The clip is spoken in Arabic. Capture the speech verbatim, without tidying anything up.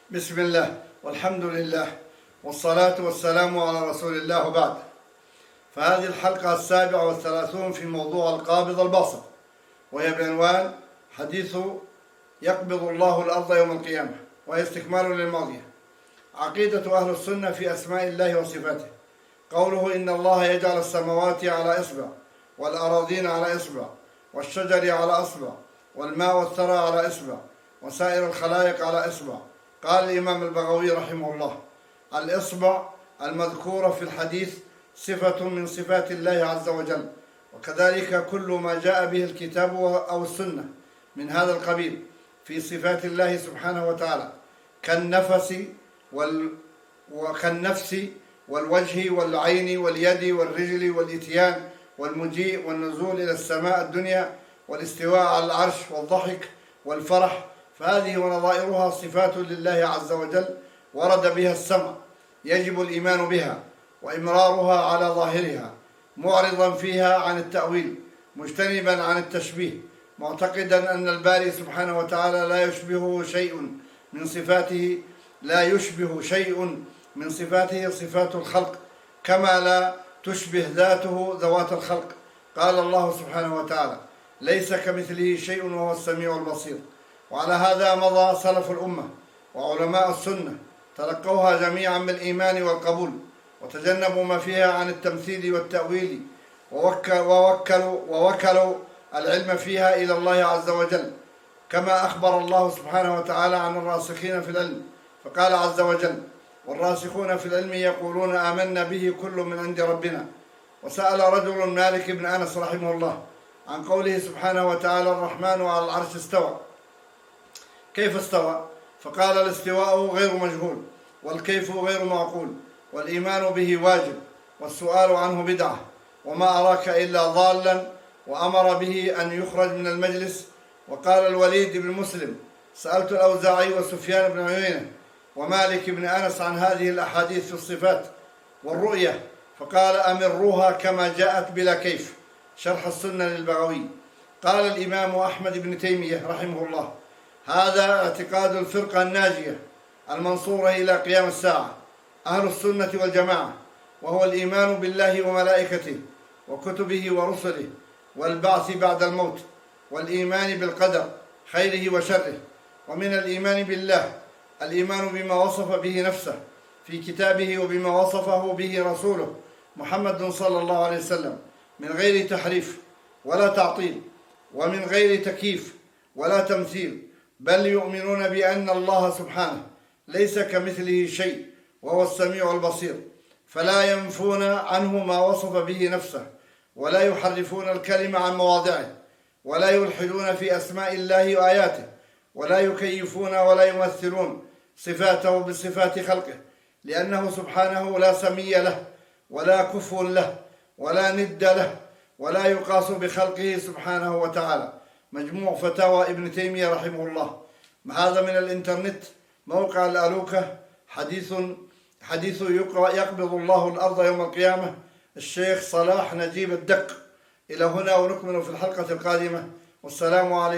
بسم الله والحمد لله والصلاة والسلام على رسول الله وبعد. فهذه الحلقة السابعة والثلاثون في موضوع القابض الباسط، وهي بعنوان حديث يقبض الله الأرض يوم القيامة، وهي استكمال للماضية. عقيدة أهل السنة في أسماء الله وصفاته. قوله إن الله يجعل السماوات على إصبع والأراضين على إصبع والشجر على إصبع والماء والثرى على إصبع وسائر الخلائق على إصبع. قال الإمام البغوي رحمه الله: الإصبع المذكورة في الحديث صفة من صفات الله عز وجل، وكذلك كل ما جاء به الكتاب أو السنة من هذا القبيل في صفات الله سبحانه وتعالى، كالنفس وال... وكالنفس والوجه والعين واليد والرجل والإتيان والمجيء والنزول إلى السماء الدنيا والاستواء على العرش والضحك والفرح، فهذه ونظائرها صفات لله عز وجل ورد بها السمع، يجب الإيمان بها وإمرارها على ظاهرها، معرضا فيها عن التأويل، مجتنبا عن التشبيه، معتقدا أن الباري سبحانه وتعالى لا يشبهه شيء من صفاته لا يشبه شيء من صفاته صفات الخلق، كما لا تشبه ذاته ذوات الخلق. قال الله سبحانه وتعالى: ليس كمثله شيء وهو السميع البصير. وعلى هذا مضى سلف الأمة وعلماء السنة، تلقوها جميعا بالإيمان والقبول، وتجنبوا ما فيها عن التمثيل والتأويل، ووكلوا, ووكلوا العلم فيها إلى الله عز وجل، كما أخبر الله سبحانه وتعالى عن الراسخين في العلم، فقال عز وجل: والراسخون في العلم يقولون آمنا به كل من عند ربنا. وسأل رجل مالك بن أنس رحمه الله عن قوله سبحانه وتعالى: الرحمن على العرش استوى، كيف استوى؟ فقال: الاستواء غير مجهول، والكيف غير معقول، والإيمان به واجب، والسؤال عنه بدعة، وما أراك إلا ضالا، وأمر به أن يخرج من المجلس. وقال الوليد بن مسلم: سألت الأوزاعي وسفيان بن عيينة ومالك بن أنس عن هذه الأحاديث في الصفات والرؤية، فقال: أمروها كما جاءت بلا كيف. شرح السنة للبغوي. قال الإمام أحمد بن تيمية رحمه الله: هذا اعتقاد الفرقة الناجية المنصورة إلى قيام الساعة، أهل السنة والجماعة، وهو الإيمان بالله وملائكته وكتبه ورسله والبعث بعد الموت، والإيمان بالقدر خيره وشره. ومن الإيمان بالله الإيمان بما وصف به نفسه في كتابه وبما وصفه به رسوله محمد صلى الله عليه وسلم، من غير تحريف ولا تعطيل، ومن غير تكييف ولا تمثيل، بل يؤمنون بأن الله سبحانه ليس كمثله شيء وهو السميع البصير، فلا ينفون عنه ما وصف به نفسه، ولا يحرفون الكلمة عن مواضعه، ولا يلحدون في أسماء الله وآياته، ولا يكيفون ولا يمثلون صفاته بصفات خلقه، لأنه سبحانه لا سمي له ولا كفو له ولا ند له، ولا يقاس بخلقه سبحانه وتعالى. مجموع فتاوى ابن تيمية رحمه الله. هذا من الإنترنت، موقع الألوكة، حديث حديث يقبض الله الأرض يوم القيامة، الشيخ صلاح نجيب الدق. إلى هنا ونكمل في الحلقة القادمة، والسلام عليكم.